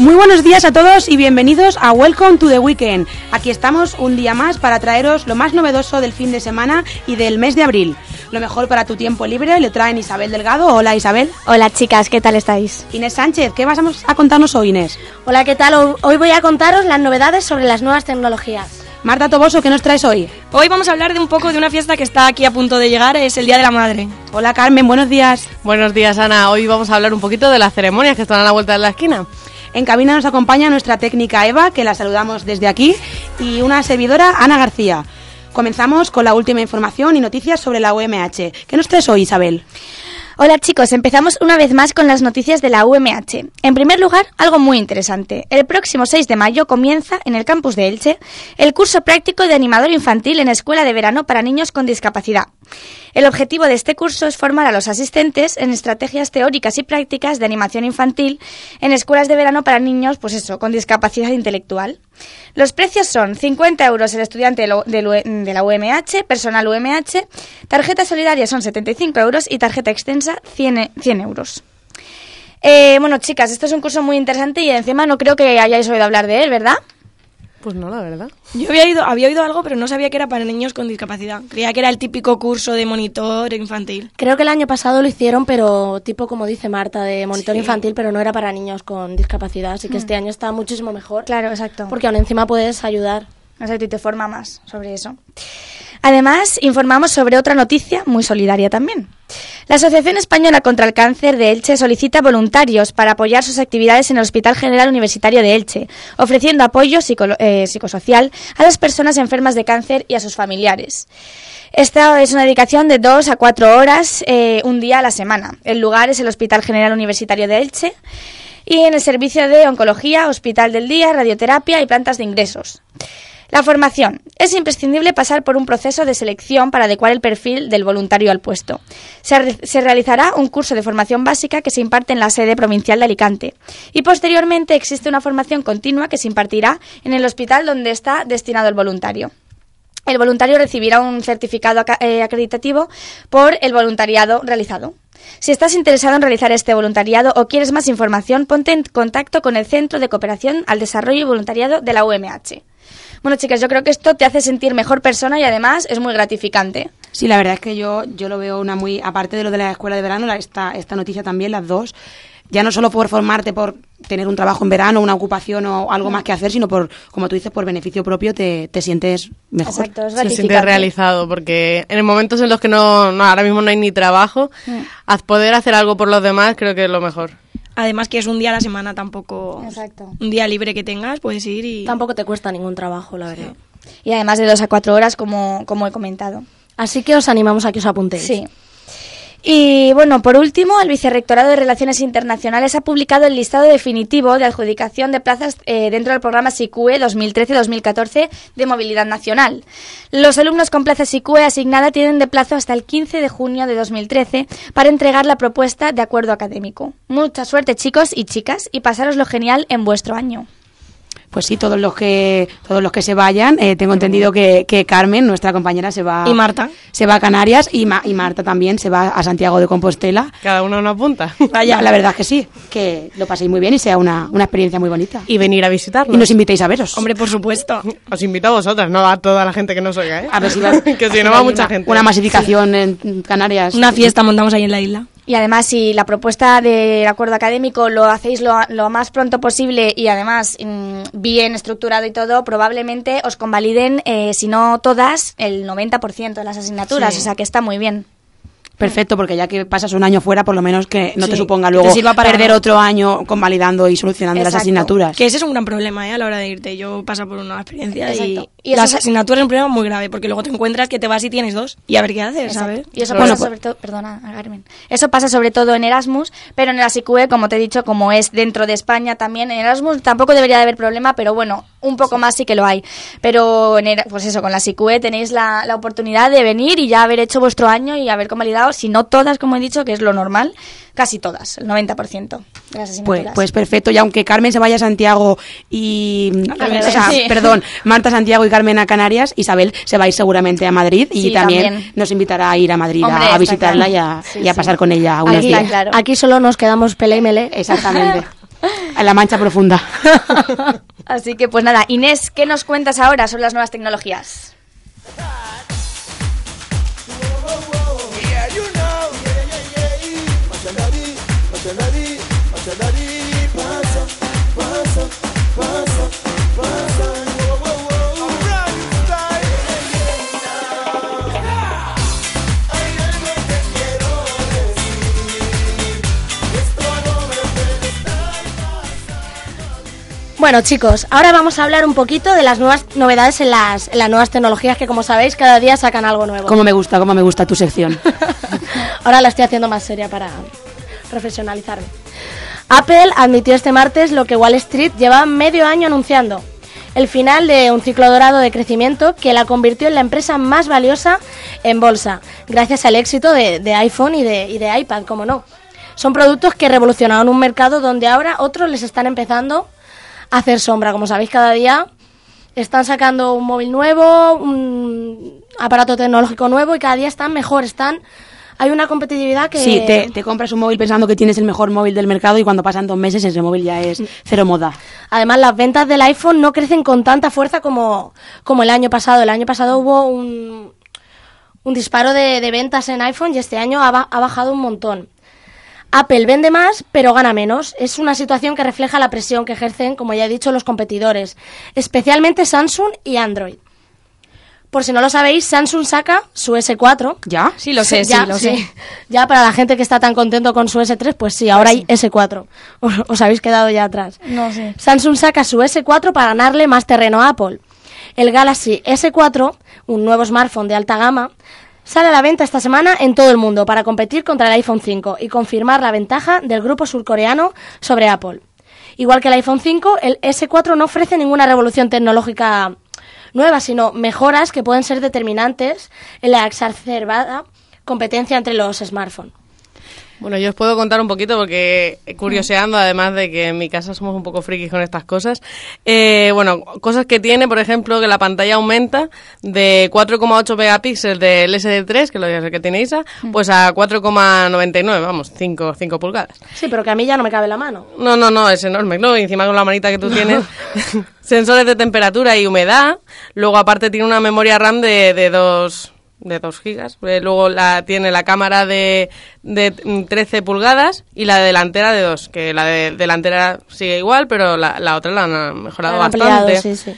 Muy buenos días a todos y bienvenidos a Welcome to the Weekend. Aquí estamos un día más para traeros lo más novedoso del fin de semana y del mes de abril. Lo mejor para tu tiempo libre le traen Isabel Delgado. Hola, Isabel. Hola, chicas, ¿qué tal estáis? Inés Sánchez, ¿qué vas a contarnos hoy, Inés? Hola, ¿qué tal? Hoy voy a contaros las novedades sobre las nuevas tecnologías. Marta Toboso, ¿qué nos traes hoy? Hoy vamos a hablar de un poco de una fiesta que está aquí a punto de llegar, es el Día de la Madre. Hola, Carmen, buenos días. Buenos días, Ana. Hoy vamos a hablar un poquito de las ceremonias que están a la vuelta de la esquina. En cabina nos acompaña nuestra técnica Eva, que la saludamos desde aquí, y una servidora, Ana García. Comenzamos con la última información y noticias sobre la UMH. ¿Qué nos traes hoy, Isabel? Hola chicos, empezamos una vez más con las noticias de la UMH. En primer lugar, algo muy interesante. El próximo 6 de mayo comienza en el campus de Elche el curso práctico de animador infantil en escuela de verano para niños con discapacidad. El objetivo de este curso es formar a los asistentes en estrategias teóricas y prácticas de animación infantil en escuelas de verano para niños, con discapacidad intelectual. Los precios son 50 euros el estudiante de la UMH, personal UMH, tarjeta solidaria son 75 euros y tarjeta extensa 100 euros. Bueno, chicas, esto es un curso muy interesante y encima no creo que hayáis oído hablar de él, ¿verdad? Pues no, la verdad. Yo había oído algo, pero no sabía que era para niños con discapacidad. Creía que era el típico curso de monitor infantil. Creo que el año pasado lo hicieron, pero tipo como dice Marta, de monitor infantil, pero no era para niños con discapacidad. Así que este año está muchísimo mejor. Claro, exacto. Porque aún encima puedes ayudar. Exacto, y te forma más sobre eso. Además, informamos sobre otra noticia muy solidaria también. La Asociación Española contra el Cáncer de Elche solicita voluntarios para apoyar sus actividades en el Hospital General Universitario de Elche, ofreciendo apoyo psicosocial a las personas enfermas de cáncer y a sus familiares. Esta es una dedicación de 2 a 4 horas, un día a la semana. El lugar es el Hospital General Universitario de Elche y en el servicio de oncología, hospital del día, radioterapia y plantas de ingresos. La formación. Es imprescindible pasar por un proceso de selección para adecuar el perfil del voluntario al puesto. Se realizará un curso de formación básica que se imparte en la sede provincial de Alicante y posteriormente existe una formación continua que se impartirá en el hospital donde está destinado el voluntario. El voluntario recibirá un certificado acreditativo por el voluntariado realizado. Si estás interesado en realizar este voluntariado o quieres más información, ponte en contacto con el Centro de Cooperación al Desarrollo y Voluntariado de la UMH. Bueno, chicas, yo creo que esto te hace sentir mejor persona y además es muy gratificante. Sí, la verdad es que yo lo veo aparte de lo de la escuela de verano, esta noticia también, las dos, ya no solo por formarte, por tener un trabajo en verano, una ocupación o algo más que hacer, sino por, como tú dices, por beneficio propio te sientes mejor. Exacto, es gratificante. Se siente realizado, porque en momentos en los que no ahora mismo no hay ni trabajo, poder hacer algo por los demás creo que es lo mejor. Además que es un día a la semana, tampoco. Exacto. Un día libre que tengas, puedes ir y... Tampoco te cuesta ningún trabajo, la verdad. Sí. Y además de 2 a 4 horas, como he comentado. Así que os animamos a que os apuntéis. Sí. Y bueno, por último, el Vicerrectorado de Relaciones Internacionales ha publicado el listado definitivo de adjudicación de plazas dentro del programa SICUE 2013-2014 de Movilidad Nacional. Los alumnos con plaza SICUE asignada tienen de plazo hasta el 15 de junio de 2013 para entregar la propuesta de acuerdo académico. Mucha suerte, chicos y chicas, y pasároslo genial en vuestro año. Pues sí, todos los que se vayan, tengo entendido que Carmen, nuestra compañera, se va... Y Marta. Se va a Canarias y Marta también se va a Santiago de Compostela. Cada uno una punta. Vaya, la verdad es que sí, que lo paséis muy bien y sea una experiencia muy bonita. Y venir a visitarnos. Y nos invitéis a veros. Hombre, por supuesto. Os invito a vosotras, no a toda la gente que nos oiga, ¿eh? A ver si va, que si no va mucha gente. Una masificación en Canarias. Una fiesta montamos ahí en la isla. Y además, si la propuesta del acuerdo académico lo hacéis lo más pronto posible y además bien estructurado y todo, probablemente os convaliden, si no todas, el 90% de las asignaturas. Sí. O sea, que está muy bien. Perfecto, porque ya que pasas un año fuera, por lo menos que no te suponga luego perder otro año convalidando y solucionando las asignaturas. Que ese es un gran problema a la hora de irte. Yo paso por una experiencia y las asignaturas es un problema muy grave, porque luego te encuentras que te vas y tienes 2 y a ver qué haces, ¿sabes? Y eso pasa sobre todo, perdona, Carmen, eso pasa sobre todo en Erasmus, pero en la SICUE, como te he dicho, como es dentro de España también, en Erasmus tampoco debería de haber problema, pero bueno, un poco más sí que lo hay. Pero pues eso, con la SICUE tenéis la oportunidad de venir y ya haber hecho vuestro año y haber convalidado, si no todas, como he dicho, que es lo normal, casi todas, el 90% de las asignaturas. Pues perfecto, y aunque Carmen se vaya a Santiago y... Marta a Santiago y Carmen a Canarias, Isabel se va a ir seguramente a Madrid y también nos invitará a ir a Madrid. Hombre, a visitarla y a pasar con ella unos días. Claro. Aquí solo nos quedamos Pele y Mele. Exactamente. A la mancha profunda. Así que pues nada, Inés, ¿qué nos cuentas ahora sobre las nuevas tecnologías? Bueno, chicos, ahora vamos a hablar un poquito de las nuevas novedades en las nuevas tecnologías que, como sabéis, cada día sacan algo nuevo. Cómo me gusta tu sección. Ahora la estoy haciendo más seria para profesionalizarme. Apple admitió este martes lo que Wall Street lleva medio año anunciando: el final de un ciclo dorado de crecimiento que la convirtió en la empresa más valiosa en bolsa, gracias al éxito de iPhone y de iPad, como no. Son productos que revolucionaron un mercado donde ahora otros les están empezando a hacer sombra. Como sabéis, cada día están sacando un móvil nuevo, un aparato tecnológico nuevo, y cada día están mejor, hay una competitividad que... Sí, te compras un móvil pensando que tienes el mejor móvil del mercado y cuando pasan 2 meses ese móvil ya es cero moda. Además, las ventas del iPhone no crecen con tanta fuerza como el año pasado. El año pasado hubo un disparo de ventas en iPhone y este año ha bajado un montón. Apple vende más, pero gana menos. Es una situación que refleja la presión que ejercen, como ya he dicho, los competidores, especialmente Samsung y Android. Por si no lo sabéis, Samsung saca su S4. ¿Ya? Sí, lo sé, Ya, sí, lo sé. Ya, para la gente que está tan contento con su S3, pues sí, ahora hay S4. Os habéis quedado ya atrás. No sé. Samsung saca su S4 para ganarle más terreno a Apple. El Galaxy S4, un nuevo smartphone de alta gama, sale a la venta esta semana en todo el mundo para competir contra el iPhone 5 y confirmar la ventaja del grupo surcoreano sobre Apple. Igual que el iPhone 5, el S4 no ofrece ninguna revolución tecnológica nueva, sino mejoras que pueden ser determinantes en la exacerbada competencia entre los smartphones. Bueno, yo os puedo contar un poquito porque curioseando, además de que en mi casa somos un poco frikis con estas cosas. Bueno, cosas que tiene, por ejemplo, que la pantalla aumenta de 4,8 megapíxeles del SD3, que es el que tiene Isa, pues a 4,99, vamos, 5 pulgadas. Sí, pero que a mí ya no me cabe la mano. No, es enorme, ¿no? Y encima con la manita que tú tienes, sensores de temperatura y humedad. Luego, aparte, tiene una memoria RAM de 2 gigas. Luego tiene la cámara de 13 pulgadas y la delantera de 2, que la de delantera sigue igual, pero la otra la han mejorado bastante. Sí.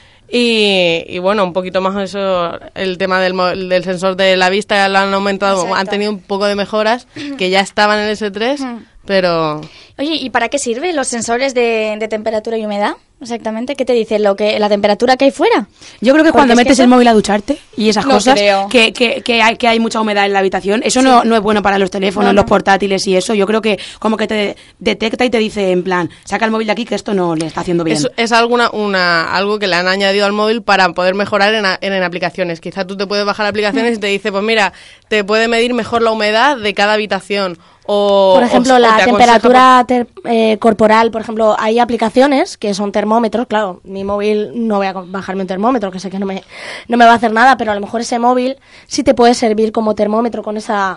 Y bueno, un poquito más eso, el tema del sensor de la vista lo han aumentado. Exacto. Han tenido un poco de mejoras que ya estaban en el S3, pero... Oye, ¿y para qué sirven los sensores de temperatura y humedad? Exactamente, ¿qué te dice? La temperatura que hay fuera. Yo creo que cuando metes el móvil a ducharte y esas No cosas, creo. que hay mucha humedad en la habitación, eso no es bueno para los teléfonos, los portátiles y eso. Yo creo que como que te detecta y te dice en plan, saca el móvil de aquí que esto no le está haciendo bien. Es algo que le han añadido al móvil para poder mejorar en aplicaciones. Quizá tú te puedes bajar aplicaciones y te dice, pues mira, te puede medir mejor la humedad de cada habitación. Por ejemplo, la temperatura corporal, por ejemplo, hay aplicaciones que son termómetros. Claro, mi móvil no voy a bajarme un termómetro, que sé que no me va a hacer nada, pero a lo mejor ese móvil sí te puede servir como termómetro con esa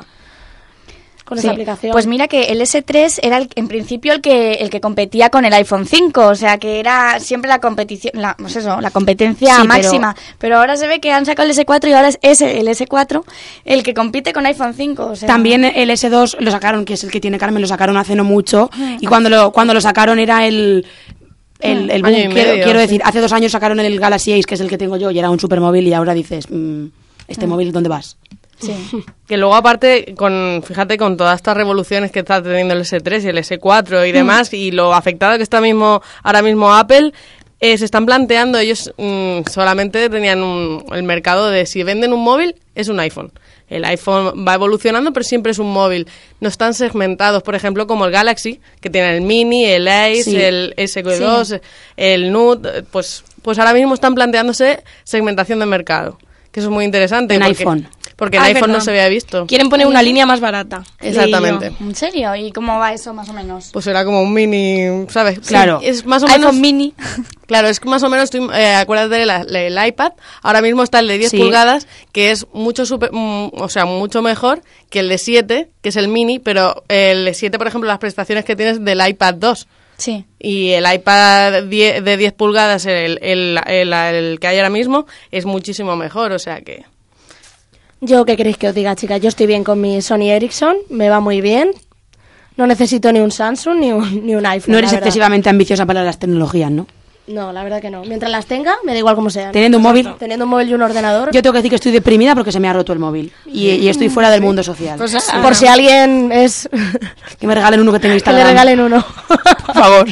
aplicación. Pues mira que el S3 era en principio el que competía con el iPhone 5, o sea que era siempre la competición, la competencia Sí, máxima, pero ahora se ve que han sacado el S4 y ahora es el S4 el que compite con iPhone 5, o sea... También el S2 lo sacaron, que es el que tiene Carmen, lo sacaron hace no mucho, y cuando lo sacaron era el boom. Año y medio, Quiero sí. decir, hace 2 años sacaron el Galaxy Ace, que es el que tengo yo, y era un supermóvil, y ahora dices, ¿este móvil dónde vas? Sí. Que luego aparte, fíjate, con todas estas revoluciones que está teniendo el S3 y el S4 y demás, y lo afectado que está ahora mismo Apple, se están planteando, ellos solamente tenían el mercado de si venden un móvil, es un iPhone. El iPhone va evolucionando, pero siempre es un móvil. No están segmentados, por ejemplo, como el Galaxy, que tiene el Mini, el Ace, Sí. el S2, el Note. Pues ahora mismo están planteándose segmentación de mercado, que eso es muy interesante. En iPhone. Porque en Ah, es iPhone no verdad. se había visto. Quieren poner una línea más barata. Exactamente. Leí yo. ¿En serio? ¿Y cómo va eso más o menos? Pues era como un mini, ¿sabes? Claro. Sí, es más o iPhone menos mini. Claro, es que más o menos, acuérdate del iPad, ahora mismo está el de 10 Sí. pulgadas, que es mucho mucho mejor que el de 7, que es el mini, pero el de 7, por ejemplo, las prestaciones que tienes del iPad 2. Sí. Y el iPad de 10 pulgadas, el que hay ahora mismo, es muchísimo mejor, o sea que... Yo, ¿qué queréis que os diga, chicas? Yo estoy bien con mi Sony Ericsson, me va muy bien. No necesito ni un Samsung ni un iPhone. No eres excesivamente ambiciosa para las tecnologías, ¿no? No, la verdad que no. Mientras las tenga, me da igual cómo sean. Teniendo un móvil. Teniendo un móvil y un ordenador. Yo tengo que decir que estoy deprimida porque se me ha roto el móvil. Y estoy fuera del mundo social. Pues, por si alguien es... Que me regalen uno que tenga que Instagram. le regalen uno. Por favor.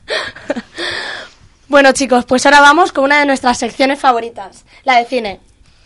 Bueno, chicos, pues ahora vamos con una de nuestras secciones favoritas, la de cine.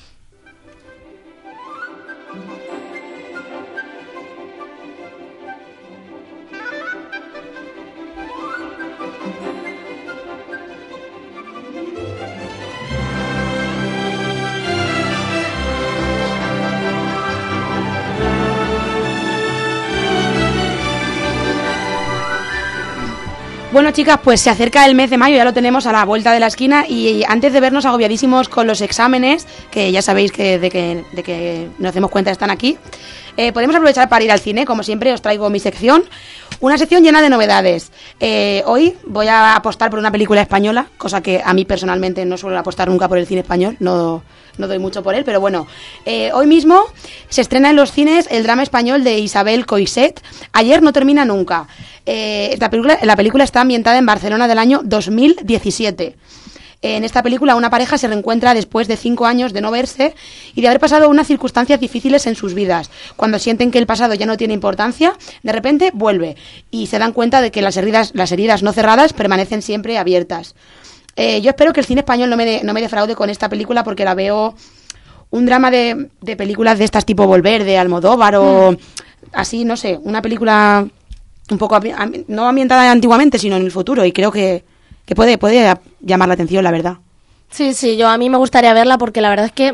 Bueno, chicas, pues se acerca el mes de mayo, ya lo tenemos a la vuelta de la esquina y antes de vernos agobiadísimos con los exámenes, que ya sabéis que de que nos demos cuenta están aquí, podemos aprovechar para ir al cine. Como siempre os traigo mi sección, una sección llena de novedades. Hoy voy a apostar por una película española, cosa que a mí personalmente no suelo apostar nunca por el cine español, no doy mucho por él, pero bueno, hoy mismo se estrena en los cines el drama español de Isabel Coixet, Ayer no termina nunca. La película está ambientada en Barcelona del año 2017. En esta película una pareja se reencuentra después de 5 años de no verse y de haber pasado unas circunstancias difíciles en sus vidas. Cuando sienten que el pasado ya no tiene importancia, de repente vuelve y se dan cuenta de que las heridas no cerradas permanecen siempre abiertas. Yo espero que el cine español no me defraude con esta película, porque la veo un drama de películas de estas tipo Volver, de Almodóvar o así, no sé, una película un poco no ambientada antiguamente, sino en el futuro, y creo que puede llamar la atención, la verdad. Sí, a mí me gustaría verla porque la verdad es que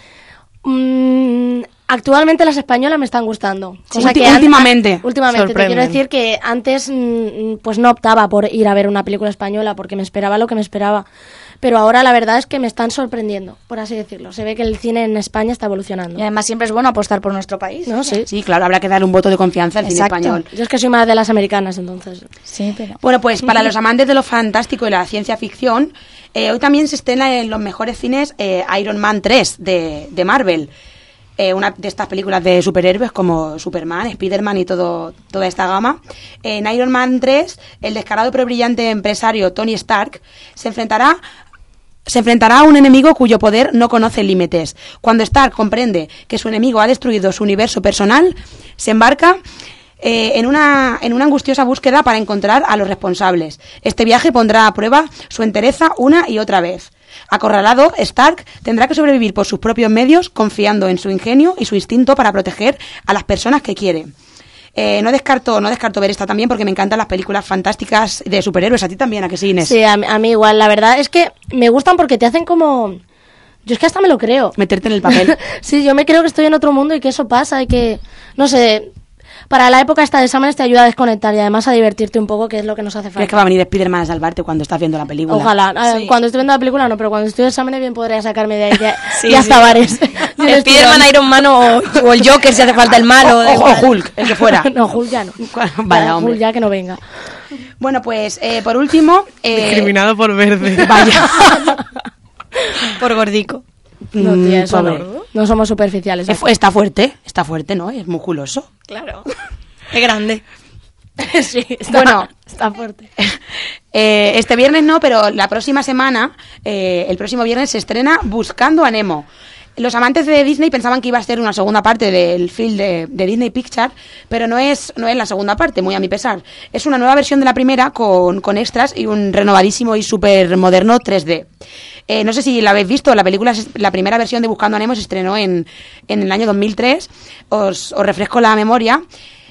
actualmente las españolas me están gustando. Cosa que últimamente te quiero decir que antes pues no optaba por ir a ver una película española porque me esperaba lo que me esperaba. Pero ahora la verdad es que me están sorprendiendo, por así decirlo. Se ve que el cine en España está evolucionando. Y además siempre es bueno apostar por nuestro país. ¿No? Sí, claro, habrá que darle un voto de confianza al cine español. Yo es que soy más de las americanas, entonces. Sí, pero... Bueno, pues para los amantes de lo fantástico y la ciencia ficción, hoy también se estrena en los mejores cines Iron Man 3 de Marvel. Una de estas películas de superhéroes como Superman, Spiderman y toda esta gama. En Iron Man 3, el descarado pero brillante empresario Tony Stark se enfrentará a un enemigo cuyo poder no conoce límites. Cuando Stark comprende que su enemigo ha destruido su universo personal, se embarca en una angustiosa búsqueda para encontrar a los responsables. Este viaje pondrá a prueba su entereza una y otra vez. Acorralado, Stark tendrá que sobrevivir por sus propios medios, confiando en su ingenio y su instinto para proteger a las personas que quiere. No descarto ver esta también, porque me encantan las películas fantásticas de superhéroes. ¿A ti también? ¿A que sí, Inés? Sí, a mí igual. La verdad es que me gustan porque te hacen como... Yo es que hasta me lo creo. Meterte en el papel. Sí, yo me creo que estoy en otro mundo y que eso pasa y que... No sé... Para la época esta de exámenes te ayuda a desconectar y además a divertirte un poco, que es lo que nos hace falta. ¿Crees que va a venir Spiderman a salvarte cuando estás viendo la película? Ojalá. Sí. Cuando estoy viendo la película no, pero cuando estoy de exámenes bien podría sacarme de ahí ya hasta bares. Spiderman, Iron Man o el Joker si hace falta el malo. O Hulk, el que fuera. No, Hulk ya no. Vaya, hombre. Hulk ya que no venga. Bueno, pues por último... Discriminado por verde. Vaya. Por gordico. No, tía, eso pobre. no somos superficiales. Está fuerte, ¿no? Es musculoso. Claro. Es grande. Sí, está fuerte. Este viernes no, pero la próxima semana, el próximo viernes, se estrena Buscando a Nemo. Los amantes de Disney pensaban que iba a ser una segunda parte del film de Disney Pixar, pero no es la segunda parte, muy a mi pesar. Es una nueva versión de la primera con extras y un renovadísimo y súper moderno 3D. No sé si la habéis visto, la primera versión de Buscando a Nemo se estrenó en el año 2003. Os refresco la memoria.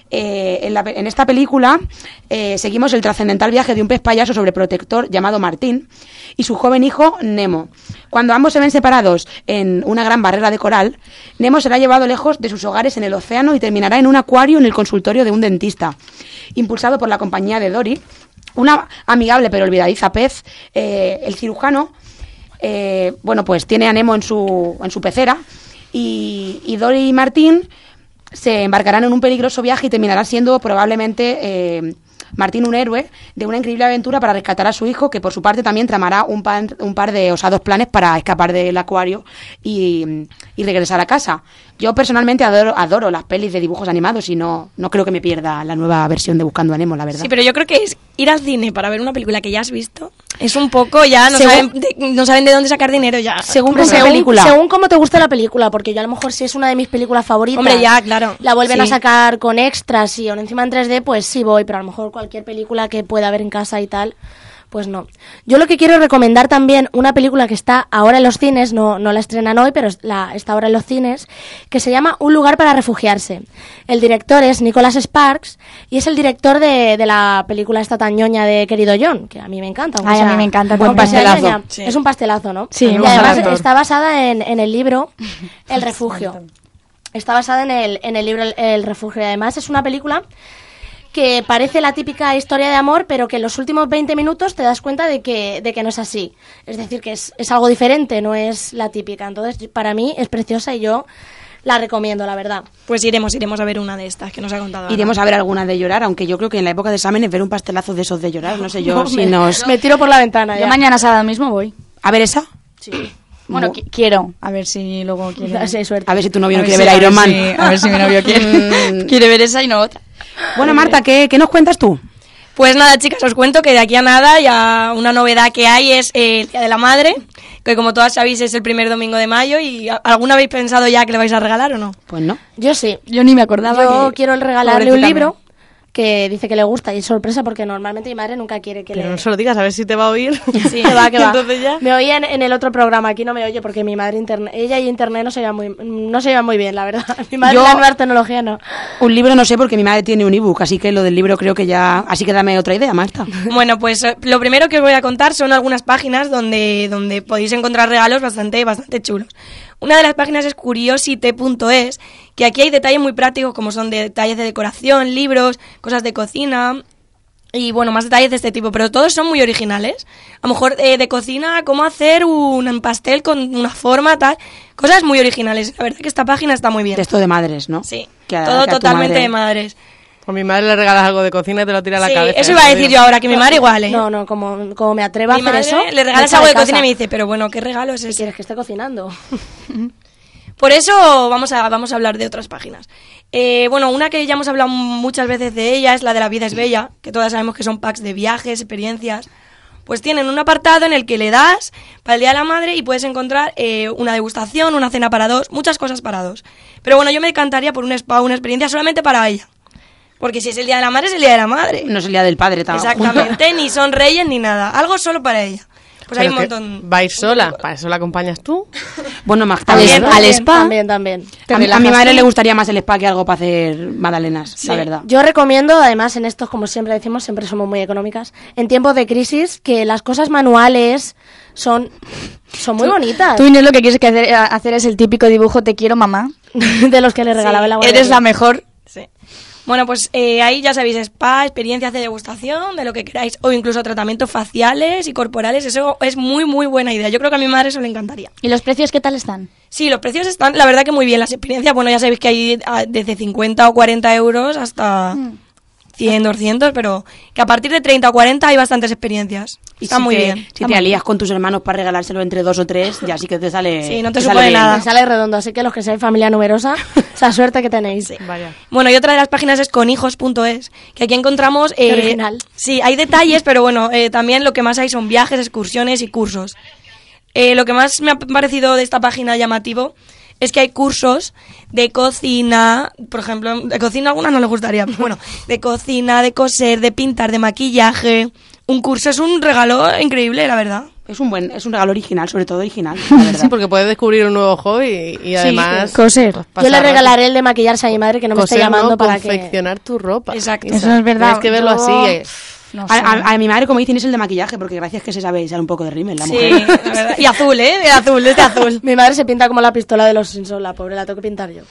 En esta película seguimos el trascendental viaje de un pez payaso sobreprotector llamado Martín y su joven hijo Nemo. Cuando ambos se ven separados en una gran barrera de coral, Nemo será llevado lejos de sus hogares en el océano y terminará en un acuario en el consultorio de un dentista. Impulsado por la compañía de Dory, una amigable pero olvidadiza pez, el cirujano pues tiene a Nemo en su pecera y Dory y Martín se embarcarán en un peligroso viaje y terminarán siendo probablemente Martín, un héroe, de una increíble aventura para rescatar a su hijo, que por su parte también tramará un par de osados planes para escapar del acuario y regresar a casa. Yo personalmente adoro las pelis de dibujos animados y no creo que me pierda la nueva versión de Buscando a Nemo, la verdad. Sí, pero yo creo que es ir al cine para ver una película que ya has visto. Es un poco ya, no saben de dónde sacar dinero ya. Según cómo te gusta la película, porque yo a lo mejor si es una de mis películas favoritas, hombre, ya, claro, la vuelven a sacar con extras y aún encima en 3D, pues sí voy, pero a lo mejor cualquier película que pueda ver en casa y tal, pues no. Yo lo que quiero recomendar también, una película que está ahora en los cines, no la estrenan hoy, pero está ahora en los cines, que se llama Un lugar para refugiarse. El director es Nicholas Sparks y es el director de la película esta tan ñoña de Querido John, que a mí me encanta. A mí me encanta. Buen pastelazo. Sí. Es un pastelazo, ¿no? Sí, y además está basada en el libro El Refugio. Está basada en el libro El Refugio. Y además es una película que parece la típica historia de amor, pero que en los últimos 20 minutos te das cuenta de que no es así. Es decir, que es algo diferente, no es la típica. Entonces, para mí es preciosa y yo la recomiendo, la verdad. Pues iremos a ver una de estas que nos ha contado Ana. Iremos a ver alguna de llorar, aunque yo creo que en la época de exámenes ver un pastelazo de esos de llorar, no sé yo si nos... Me tiro por la ventana ya. Yo mañana sábado mismo voy. ¿A ver esa? Sí. Bueno, quiero. A ver si luego quiere. Sí, suerte. A ver si tu novio no quiere ver Iron Man. A ver si mi novio quiere ver esa y no otra. Bueno, Marta, ¿qué nos cuentas tú? Pues nada, chicas, os cuento que de aquí a nada ya una novedad que hay es el Día de la Madre, que como todas sabéis es el primer domingo de mayo. ¿Y alguna habéis pensado ya que le vais a regalar o no? Pues no. Yo sí. Yo ni me acordaba. Yo quiero regalarle un Pobrecita libro que dice que le gusta y es sorpresa porque normalmente mi madre nunca quiere que Pero le... no se lo digas, a ver si te va a oír. Sí, que va. Entonces ya... Me oía en el otro programa, aquí no me oye porque mi madre ella y internet no se llevan muy bien, la verdad. Mi madre la nueva tecnología no. Un libro no sé porque mi madre tiene un ebook, así que lo del libro creo que ya... Así que dame otra idea, Marta. Bueno, pues lo primero que os voy a contar son algunas páginas donde podéis encontrar regalos bastante chulos. Una de las páginas es curiosity.es, que aquí hay detalles muy prácticos como son detalles de decoración, libros, cosas de cocina y bueno, más detalles de este tipo, pero todos son muy originales. A lo mejor de cocina, cómo hacer un pastel con una forma, tal, cosas muy originales. La verdad que esta página está muy bien. De esto de madres, ¿no? Sí, que todo que a tu totalmente madre... de madres. A mi madre le regalas algo de cocina y te lo tira a la Sí, cabeza. eso iba a decir yo ahora, que mi madre igual, ¿eh? No, como me atreva a Mi hacer madre eso... le regalas me algo de echa cocina y casa. me dice, pero bueno, ¿qué regalo es ¿Qué ese? quieres que esté cocinando? Por eso vamos a hablar de otras páginas. Bueno, una que ya hemos hablado muchas veces de ella es la de La vida es bella, que todas sabemos que son packs de viajes, experiencias. Pues tienen un apartado en el que le das para el Día de la Madre y puedes encontrar una degustación, una cena para dos, muchas cosas para dos. Pero bueno, yo me decantaría por un spa, una experiencia solamente para ella. Porque si es el Día de la Madre, es el Día de la Madre. No es el día del padre tampoco. Exactamente, ni son reyes ni nada. Algo solo para ella. Pues hay un montón. Va a ir sola, para eso la acompañas tú. Bueno, más Al spa. También. A mi madre le gustaría más el spa que algo para hacer magdalenas, la verdad. Yo recomiendo, además en estos, como siempre decimos, siempre somos muy económicas, en tiempos de crisis, que las cosas manuales son muy bonitas. Tú, Inés, lo que quieres hacer es el típico dibujo te quiero, mamá. De los que le regalaba la abuela. Eres la mejor. Sí. Bueno, pues ahí ya sabéis, spa, experiencias de degustación, de lo que queráis, o incluso tratamientos faciales y corporales, eso es muy, muy buena idea. Yo creo que a mi madre eso le encantaría. ¿Y los precios qué tal están? Sí, los precios están, la verdad que muy bien. Las experiencias, bueno, ya sabéis que hay desde 50 o 40 euros hasta 100, 200, pero que a partir de 30 o 40 hay bastantes experiencias. Y Está muy bien. Si te alías con tus hermanos para regalárselo entre 2 o 3, ya sí que te sale. Sí, no te sale supone bien. nada. Me sale redondo, así que los que seáis familia numerosa, esa suerte que tenéis. Vaya. Bueno, y otra de las páginas es conhijos.es, que aquí encontramos... Qué original. Sí, hay detalles, pero bueno, también lo que más hay son viajes, excursiones y cursos. Lo que más me ha parecido de esta página llamativo es que hay cursos de cocina, por ejemplo, de cocina a algunas no les gustaría, pero bueno, de cocina, de coser, de pintar, de maquillaje. Un curso es un regalo increíble, la verdad. Es un regalo original, sobre todo original, la verdad. Sí, porque puedes descubrir un nuevo hobby y además... coser. pues, Yo pasar le rato. regalaré el de maquillarse a mi madre, que no me esté Coser, llamando no, para que... confeccionar tu ropa. Exacto. Eso es verdad. Tienes que verlo Yo- así. No sé. A mi madre, como dicen, es el de maquillaje, porque gracias que se sabe usar un poco de rímel, la Sí, mujer. la verdad. Y azul, ¿eh? De azul, de azul. Mi madre se pinta como la pistola de los Simpsons, la pobre, la tengo que pintar yo.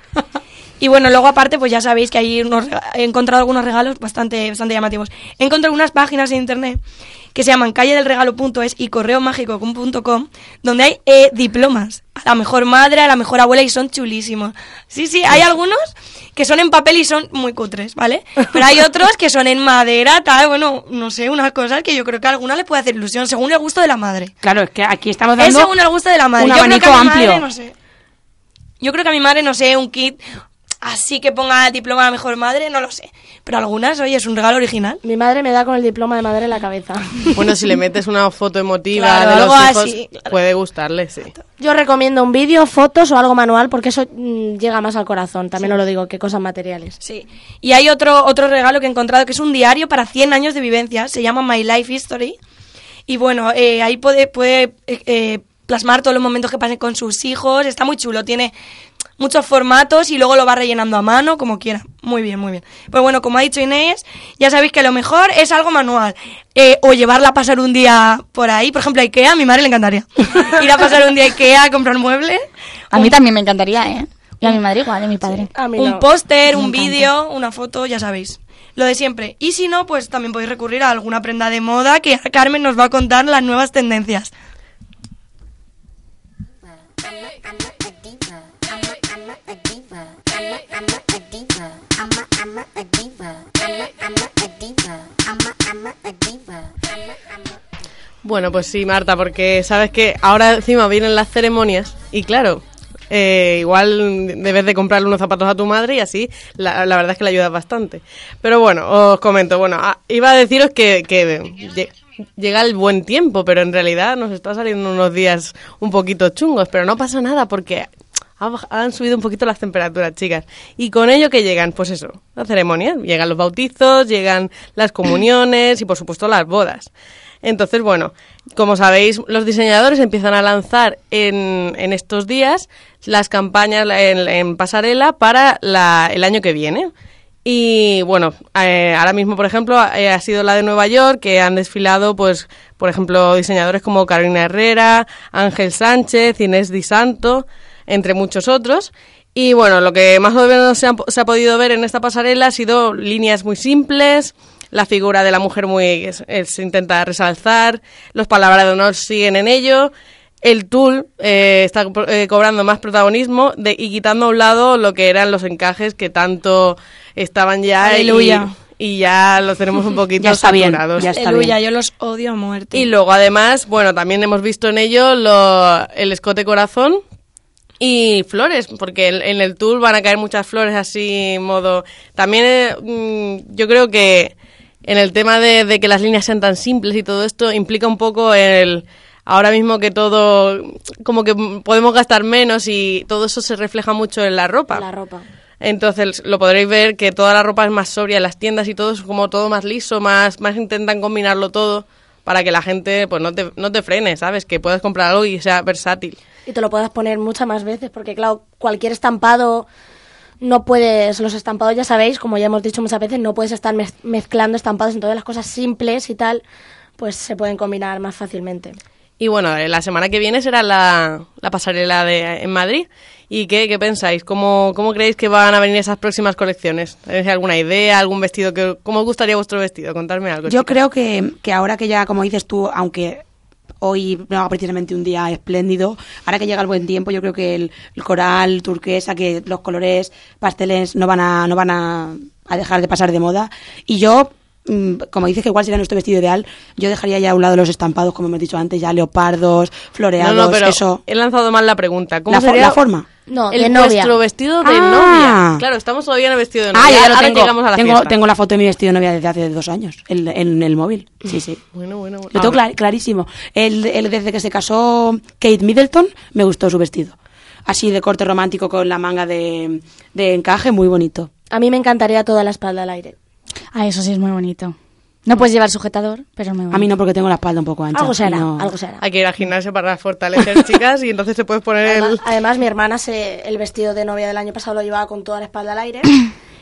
Y bueno, luego aparte, pues ya sabéis que he encontrado algunos regalos bastante llamativos. He encontrado unas páginas en internet que se llaman calledelregalo.es y correomágico.com, donde hay diplomas a la mejor madre, a la mejor abuela, y son chulísimos. Sí, hay algunos que son en papel y son muy cutres, ¿vale? Pero hay otros que son en madera, tal, bueno, no sé, unas cosas que yo creo que a alguna le puede hacer ilusión, según el gusto de la madre. Claro, es que aquí estamos dando... Es según el gusto de la madre. un Yo creo abanico que a mi amplio. madre, no sé. Yo creo que a mi madre, no sé, un kit así que ponga diploma a la mejor madre, no lo sé. Pero algunas, oye, es un regalo original. Mi madre me da con el diploma de madre en la cabeza. Bueno, si le metes una foto emotiva Claro, de los algo hijos, así, claro. puede gustarle, sí. Yo recomiendo un vídeo, fotos o algo manual, porque eso llega más al corazón, también os lo digo, que cosas materiales. Sí. Y hay otro regalo que he encontrado que es un diario para 100 años de vivencia. Se llama My Life History. Y bueno, ahí puede plasmar todos los momentos que pasen con sus hijos. Está muy chulo, tiene muchos formatos y luego lo va rellenando a mano como quiera. Muy bien, muy bien. Pues bueno, como ha dicho Inés, ya sabéis que lo mejor es algo manual. O llevarla a pasar un día por ahí. Por ejemplo, a Ikea, a mi madre le encantaría. Ir a pasar un día a Ikea a comprar muebles. A mí también me encantaría, ¿eh? Y a mi madre igual, a mi padre. A mí Un no. póster, Me un encanta. vídeo, una foto, ya sabéis. Lo de siempre. Y si no, pues también podéis recurrir a alguna prenda de moda que Carmen nos va a contar las nuevas tendencias. Bueno, pues sí, Marta, porque sabes que ahora encima vienen las ceremonias y claro, igual debes de comprarle unos zapatos a tu madre y así la verdad es que le ayudas bastante. Pero bueno, os comento, bueno, iba a deciros que llega el buen tiempo, pero en realidad nos está saliendo unos días un poquito chungos, pero no pasa nada porque han subido un poquito las temperaturas, chicas. Y con ello que llegan, pues eso, las ceremonias, llegan los bautizos, llegan las comuniones y por supuesto las bodas. Entonces, bueno, como sabéis, los diseñadores empiezan a lanzar en estos días las campañas en pasarela para el año que viene. Y bueno, ahora mismo, por ejemplo, ha sido la de Nueva York, que han desfilado, pues, por ejemplo, diseñadores como Carolina Herrera, Ángel Sánchez, Inés Di Santo, entre muchos otros. Y bueno, lo que más o menos se ha podido ver en esta pasarela ha sido líneas muy simples, la figura de la mujer se intenta resalzar, los palabras de honor siguen en ello, el tul está cobrando más protagonismo y quitando a un lado lo que eran los encajes que tanto estaban ya. Aleluya. Y ya los tenemos un poquito Ya está bien, saturados. ya está Aleluya, bien. yo los odio a muerte. Y luego además, bueno, también hemos visto en ello el escote corazón y flores, porque en el tul van a caer muchas flores así, modo... También yo creo que en el tema de que las líneas sean tan simples y todo esto implica un poco ahora mismo que todo, como que podemos gastar menos y todo eso se refleja mucho en la ropa. La ropa. Entonces lo podréis ver que toda la ropa es más sobria, las tiendas y todo es como todo más liso, más intentan combinarlo todo para que la gente pues no te frene, ¿sabes? Que puedas comprar algo y sea versátil. Y te lo puedas poner muchas más veces, porque claro, cualquier estampado no puedes, los estampados ya sabéis, como ya hemos dicho muchas veces, no puedes estar mezclando estampados, entonces las cosas simples y tal, pues se pueden combinar más fácilmente. Y bueno, la semana que viene será la pasarela en Madrid. ¿Y qué pensáis? ¿Cómo creéis que van a venir esas próximas colecciones? ¿Tenéis alguna idea, algún vestido? ¿Cómo os gustaría vuestro vestido? Contadme algo. Yo chicas. creo que ahora que ya, como dices tú, aunque hoy no haga precisamente un día espléndido, ahora que llega el buen tiempo, yo creo que el coral, turquesa, que los colores pasteles no van a dejar de pasar de moda. Y yo, como dices que igual sería nuestro vestido ideal, yo dejaría ya a un lado los estampados, como hemos dicho antes, ya leopardos, floreados, No, pero eso. he lanzado mal la pregunta. ¿Cómo La sería forma. No, el de novia. vuestro vestido de Ah. novia? Claro, estamos todavía en el vestido de novia. Ah, ya lo Ahora tengo. llegamos a la fiesta. Tengo la foto de mi vestido de novia desde hace 2 años, en el móvil. Sí, sí. Bueno. Lo tengo clarísimo. Desde que se casó Kate Middleton, me gustó su vestido. Así de corte romántico con la manga de encaje, muy bonito. A mí me encantaría toda la espalda al aire. Ah, eso sí es muy bonito. No puedes llevar sujetador, pero es muy bonito. A mí no, porque tengo la espalda un poco ancha. Algo será, No. algo será. Hay que ir al gimnasio para fortalecer, chicas, y entonces te puedes poner Además, mi hermana el vestido de novia del año pasado lo llevaba con toda la espalda al aire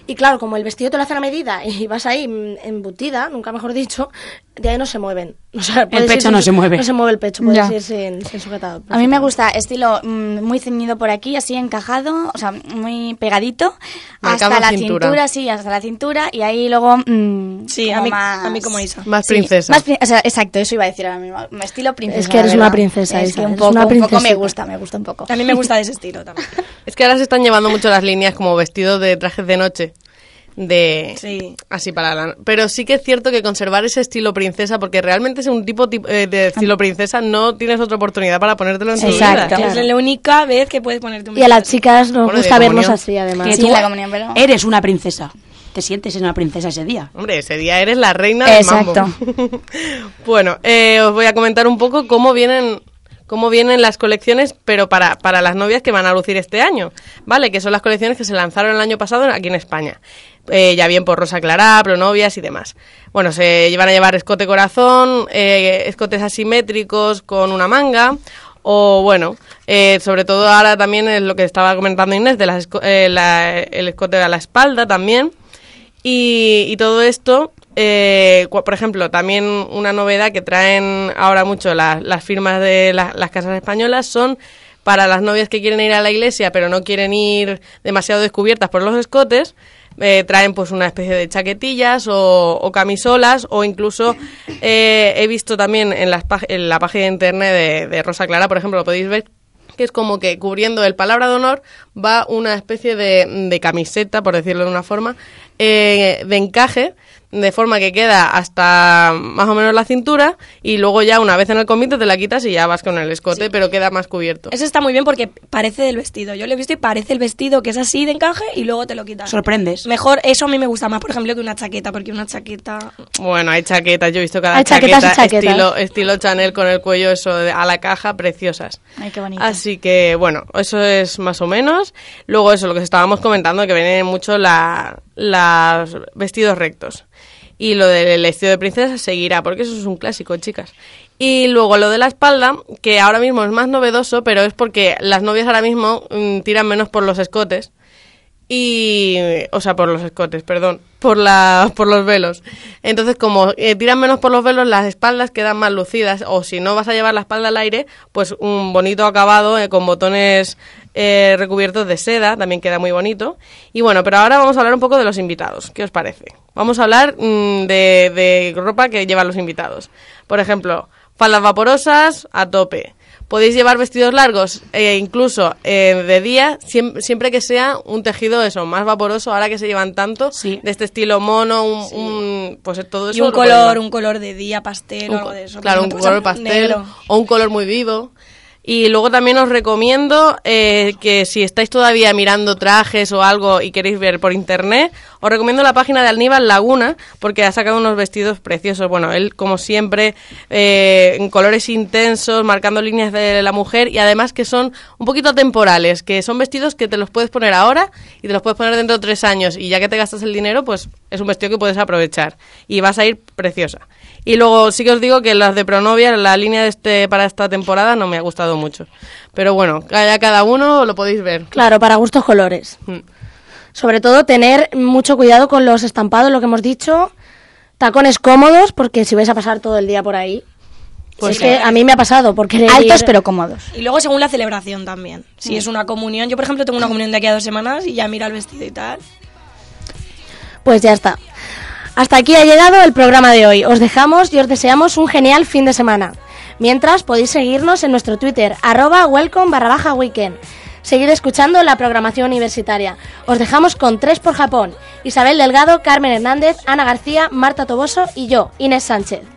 Y claro, como el vestido te lo hacen a medida y vas ahí embutida, nunca mejor dicho, de ahí no se mueven. O sea, el pecho no se mueve. No se mueve el pecho, puedes ir sin sujetador. A mí me gusta estilo muy ceñido por aquí, así encajado, o sea, muy pegadito, marcando hasta la cintura, sí, hasta la cintura, y ahí luego sí, a mí como Isa. Más princesa. Sí, o sea, exacto, eso iba a decir ahora mismo, estilo princesa. Es que eres una princesa, es que un eres poco me gusta un poco. A mí me gusta de ese estilo también. Es que ahora se están llevando mucho las líneas como vestidos de trajes de noche. Sí. Así pero sí que es cierto que conservar ese estilo princesa, porque realmente es un tipo de estilo princesa, no tienes otra oportunidad para ponértelo en tu vida. Exacto. Es la única vez que puedes ponerte un Y a las chicas nos gusta vernos así, además. Que tú la comunión, pero... eres una princesa. Te sientes una princesa ese día. Hombre, ese día eres la reina del mambo. Exacto. Bueno, os voy a comentar un poco cómo vienen las colecciones, pero para las novias que van a lucir este año, ¿vale? Que son las colecciones que se lanzaron el año pasado aquí en España. Ya bien por Rosa Clara, Pronovias y demás. Bueno, se van a llevar escote corazón, escotes asimétricos con una manga, o bueno, sobre todo ahora también es lo que estaba comentando Inés, de el escote a la espalda también. Y todo esto, por ejemplo, también una novedad que traen ahora mucho las firmas de las casas españolas son para las novias que quieren ir a la iglesia pero no quieren ir demasiado descubiertas por los escotes. Traen pues una especie de chaquetillas o camisolas, o incluso he visto también en la página de internet de Rosa Clara, por ejemplo, lo podéis ver, que es como que cubriendo el palabra de honor va una especie de camiseta, por decirlo de una forma, de encaje, de forma que queda hasta más o menos la cintura, y luego ya una vez en el convite te la quitas y ya vas con el escote, sí, pero queda más cubierto. Eso está muy bien porque parece del vestido. Yo lo he visto y parece el vestido, que es así de encaje, y luego te lo quitas. Sorprendes. Mejor, eso a mí me gusta más, por ejemplo, que una chaqueta, porque una chaqueta... Bueno, hay chaquetas, yo he visto cada chaqueta estilo Chanel con el cuello eso a la caja, preciosas. Ay, qué bonito. Así que, bueno, eso es más o menos. Luego eso, lo que estábamos comentando, que vienen mucho los vestidos rectos. Y lo del vestido de princesa seguirá, porque eso es un clásico, chicas. Y luego lo de la espalda, que ahora mismo es más novedoso, pero es porque las novias ahora mismo tiran menos por los escotes. Por los velos. Entonces, como tiran menos por los velos, las espaldas quedan más lucidas. O si no vas a llevar la espalda al aire, pues un bonito acabado con botones recubiertos de seda, también queda muy bonito. Y bueno, pero ahora vamos a hablar un poco de los invitados. ¿Qué os parece? Vamos a hablar de ropa que llevan los invitados. Por ejemplo, faldas vaporosas a tope. Podéis llevar vestidos largos, incluso de día, siempre que sea un tejido eso más vaporoso, ahora que se llevan tanto, sí, de este estilo mono, pues todo eso. Y un color de día pastel o algo de eso. Claro, un color pastel negro, o un color muy vivo. Y luego también os recomiendo que si estáis todavía mirando trajes o algo y queréis ver por internet, os recomiendo la página de Aníbal Laguna, porque ha sacado unos vestidos preciosos. Bueno, él, como siempre, en colores intensos, marcando líneas de la mujer, y además que son un poquito atemporales, que son vestidos que te los puedes poner ahora y te los puedes poner dentro de 3 años, y ya que te gastas el dinero, pues es un vestido que puedes aprovechar y vas a ir preciosa. Y luego sí que os digo que las de Pronovia, la línea para esta temporada no me ha gustado mucho. Pero bueno, cada uno lo podéis ver. Claro, para gustos colores. Sobre todo tener mucho cuidado con los estampados, lo que hemos dicho. Tacones cómodos, porque si vais a pasar todo el día por ahí. Pues es que a mí me ha pasado, porque altos pero cómodos. Y luego según la celebración también. Si es una comunión, yo por ejemplo tengo una comunión de aquí a 2 semanas y ya mira el vestido y tal. Pues ya está. Hasta aquí ha llegado el programa de hoy. Os dejamos y os deseamos un genial fin de semana. Mientras, podéis seguirnos en nuestro Twitter, @welcome_weekend. Seguid escuchando la programación universitaria. Os dejamos con 3 por Japón. Isabel Delgado, Carmen Hernández, Ana García, Marta Toboso y yo, Inés Sánchez.